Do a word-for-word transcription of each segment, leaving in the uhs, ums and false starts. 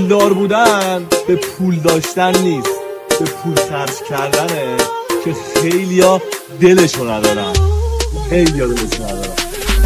پولدار بودن به پول داشتن نیست، به پول خرج کردنه که خیلیا دلشو ندارن، خیلیا دلشو ندارن.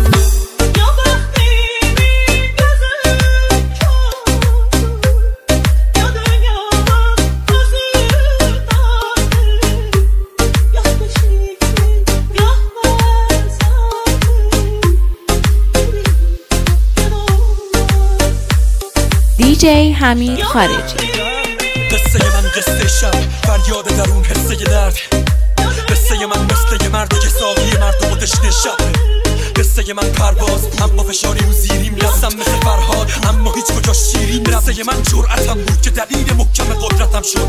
دی جی حمید خارجی. قصه من قصه شب، فریاد درون حسه درد. قصه من مثل یه مرد که ساقی مردم و تشنه شب. قصه من پرواز، اما فشاری رو زیریم. لسم مثل فرهاد، اما هیچ کجا شیرین. قصه من جرأتم بود که دلیل محکم قدرتم شد.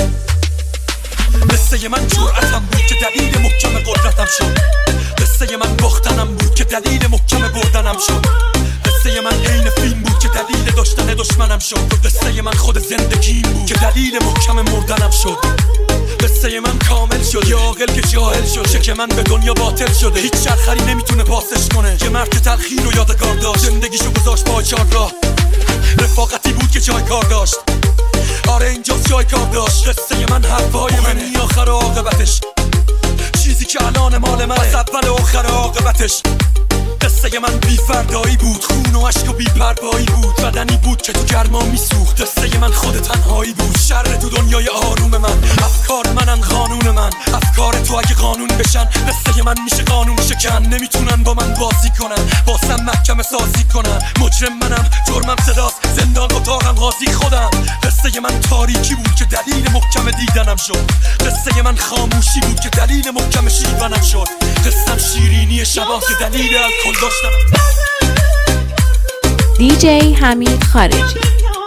قصه من جرأتم بود که دلیل محکم قدرتم شد. قصه من باختنم بود که دلیل محکم بردنم شد. قصه من عین فیلم بود که دلیل داشتن دشمنم شد. قصه من خود زندگیم بود که دلیل محکم مردنم شد. قصه من کامل شد، یه عاقل که جاهل شد. چه که من به دنیا باطل شده، هیچ چرخری نمیتونه پاسش کنه. یه مرد که تلخی رو یادگار داشت، زندگیشو گذاشت با چار راه. رفاقتی بود که جای کار داشت، آره اینجاست جای کار داشت. قصه من حرفای منی، آخر عاقبتش چیزی که الان مال من، از اول آخر عاقبتش. قصه من بی فردایی بود، خون و عشق و بی پروایی بود. بدنی بود که تو گرما میسوخت. قصه من خود تنهایی بود، شر تو دنیای آروم من. افکار منن قانون من، افکار تو اگه قانون بشن. قصه من میشه قانون شکن، نمیتونن با من بازی کنن، باسم محکمه سازی کنن. مجرم منم، جرمم صداست، زندان اتاقم قاضی خودم. قصه من تاریکی بود که دلیل محکم دیدنم شد. قصه من خاموشی بود که دلیل محکم شیونم شد. قصم شیرینی شبا که دلیل الکل داشتم. دی جی حمید خارجی.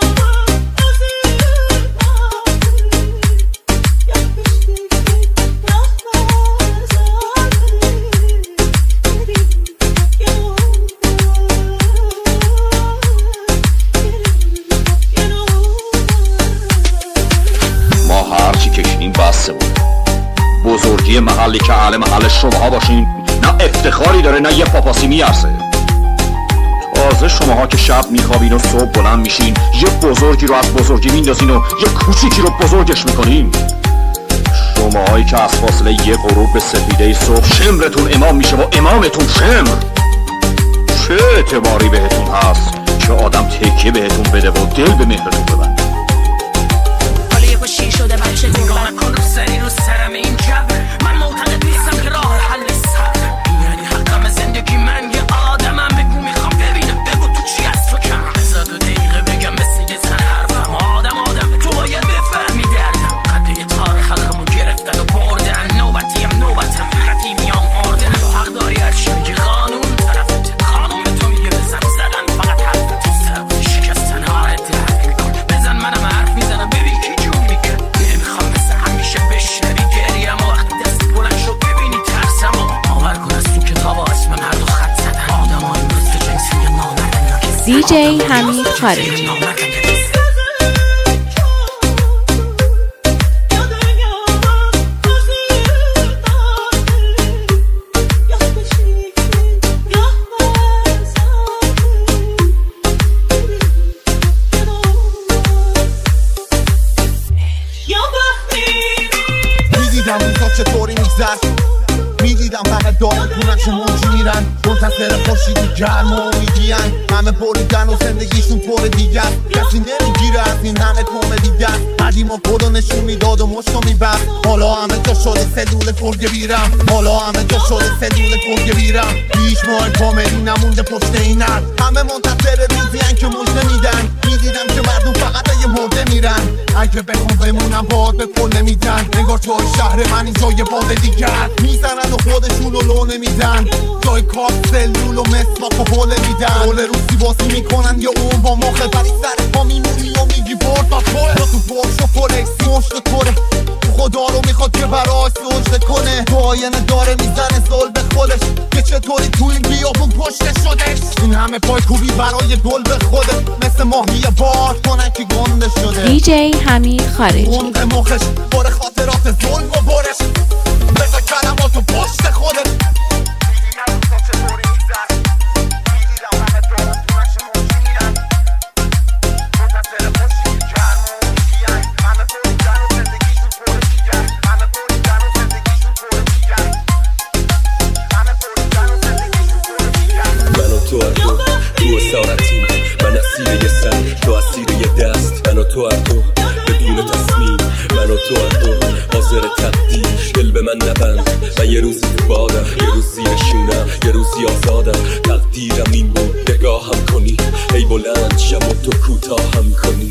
ما هرچی کشیدیم بسته بود. بزرگی محلی که اهل محل شماها باشین نه افتخاری داره نه یه پاپاسی میارزه. تازه شماها که شب میخوابین و صبح بلند میشین، یه بزرگی رو از بزرگی میندازین و یه کوچیکی رو بزرگش میکنین. شماهایی که از فاصله یه غروب به سپیده صبح شمرتون امام میشه و امامتون شمر. چه اعتباری بهتون هست که آدم تکیه بهتون بده و دل به مهرتون ببنده؟ حالا یه باشی شده بچه نگاه نکن رو سری رو سرم این جبه. من معتقد نیستم که راه حل سر، یعنی حقم زندگی من یه آدمم. بگو میخوام ببینم، بگو تو چی از تو کم. بذار دو دقیقه بگم مثل یه زن حرفم. آدم آدم تو باید بفهمی دردم. قده تار خلقمو گرفتن و بردن، نوبتی هم نوبتم حتی میام آردن. تو حق داری هرچی میگی قانون طرفت، قانون به تو میگه بزن زدن فقط حرف تو سر شکستن. آره درک میکن بزن، منم حرف میزنم ببین کی جون میگه. نمیخوام مثل همیشه بشنوی گریم و وقتی دست بلند شد ببینی ترسم و باور کن از تو کتاب اسمم هر دو خط زدن. آدم های مثل جنسی یا نامردن یا دی جی حمید خارجی. میدیدم روزا چطوری میگذشت، میدیدم فقط دارن تو نقش موجی میرن، منتظر خورشیدی گرم و میگیرن. همه بریدن و زندگیشون طور دیگر، کسی نمیگیره از این همه کمدی دست. قدیما پلو نشون میداد و مشتو میبست، حالا همه جا شده سلول فرگه بیرم. حالا همه جا شده سلول فرگه بیرم. هیچ ماه کاملی نمونده پشت این عرض، همه منتظر روزی هن که مجده میدن. میدیدم که مردم فقط یه مرده میرن، اگه بخون بمونم باد به پل نمیدن. نگار توی شهر من اینجا یه باد دیگر میزنن و خودشون رو لو نمیدن. جای کار سلول و مسواک و حوله میدن. حوله روسی باسی میکنن یا اون با مخه، ولی سر پا میمونی و میگی برد با توه. تو تو پرش و فولکس مشت توره، خدا رو میخواد که براش سجده کنه. تو آینه داره میزنه زل به خودش که چطوری تو این بیابون پشت شدش. این همه پای کوبی برای گل به خوده، مثل ماهی بار کنه که گنده شده. دی جی حمید خارجی. اون مخش پر خاطرات ظلم و برش، بذار کلماتو پشت خودت. هر دو بدون تصمیم، من و تو هر دو حاضر تقدیر. دل به من نبند، من یه روزی تو بادم، یه روز زیر شونم، یه روزی آزادم. تقدیرم این بود نگاهم کنی، ای بلند شم و تو کوتاه هم کنی.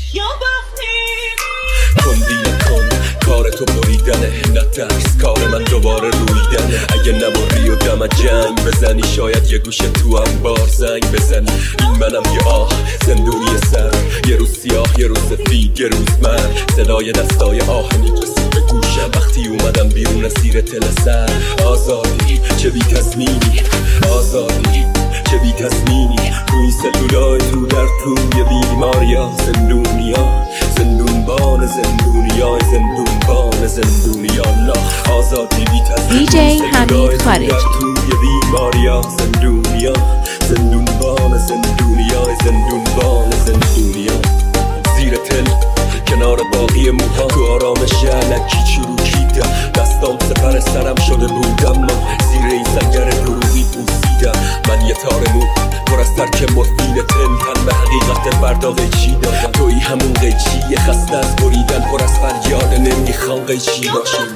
کندی نکن کار تو بریدنه، نه ترس کار من دوباره رویدنه. اگه نباری و دم جنگ بزنی، شاید یه گوشه تو انبار زنگ بزنی. این منم یه آه زندونی سر، یه روز سیاه یه روز سفید، یه روز من. صدای دستای آهنی رسید به گوشم وقتی اومدم بیرون اسیر تل سر. آزادی چه بی تصمیمی، آزادی چه بی تصمیمی. تو این سلولای تو در توی بیماریا، زندونیا زندونبان زندونیا زندونبان زندونیا. لا آزادی بی تصمیمی. دی جی حمید خارجی. در توی بیماریا، زندونیا زندونبان زندونیا زندونبان زندونیا. زیر تل کنار باقی موها، تو آرامش علکی چروکیدم. دستام سپر سرم شده بودم، من زیر این سنگر دروغی بوسیدم. من یه تار مو پر از ترک مورفین تن، تن به حقیقت فردا قیچی دادم. توی همون قیچی یه خسته از بریدن، پر از فریاد نمیخوام قیچی باشیم.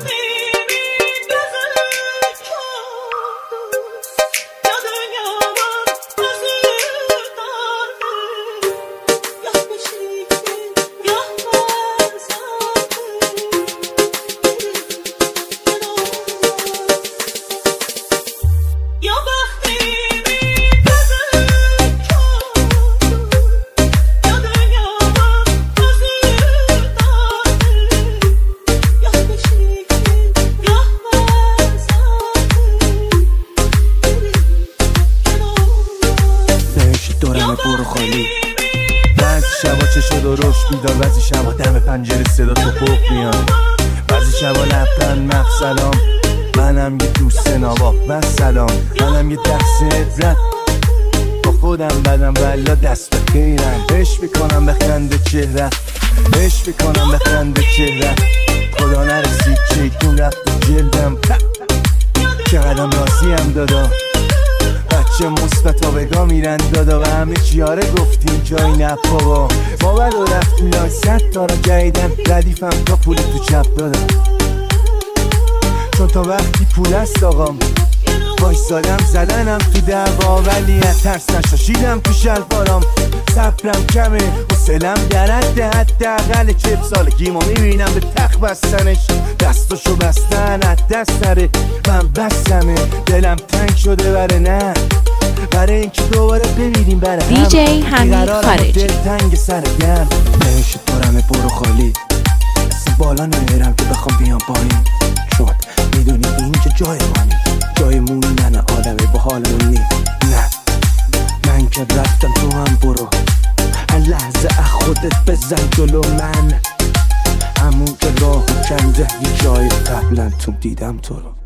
برو خالی. بعضی شبا چه شد و روش بیدار، بعضی شبا دم پنجره صدا تو پوک میان، بعضی شبا لبخند مخ سلام. منم یه دوست نواب و سلام، منم یه دست عبرت با خودم بدم ولا دست به خیرم. عشق میکنم به خنده چهرت، عشق میکنم به خنده چهرت. خدا نرسید شیطون رفت تو جلدم، چقدرم راضیم دادا. بچه مثبت ها بگاه میرن دادا و همه چیاره گفتیم جای نه بابا. ما بد و رفتیم لای صد تا را جاییدن، ردیفم تا پول تو چپ دادم، چون تا وقتی پول است آقام وایسادم زدنم تو دعوا. ولی از ترس نشاشیدم تو شلوارام، صبرم کمه حوصله‌ام در حد حداقل. چهل سالگیمو میبینم به تخت بستنش، دستاشو بستن از دست سره. من بستمه دلم تنگ شده بره نه، برای اینکه دوباره ببینیم بره هم. دی جی حمید خارجی. دل تنگ سر گرم نمیشه دارمه برو خالی. از بالا نمیرم که بخوام بیام پایین، چون میدونی اینجا جای منی، جای مونی من آدمه با حالمون نی. نه من که رفتم تو هم برو، هر لحظه از خودت بزن جلو من. همون که راه کنده یه جای قبلا تو دیدم تو رو.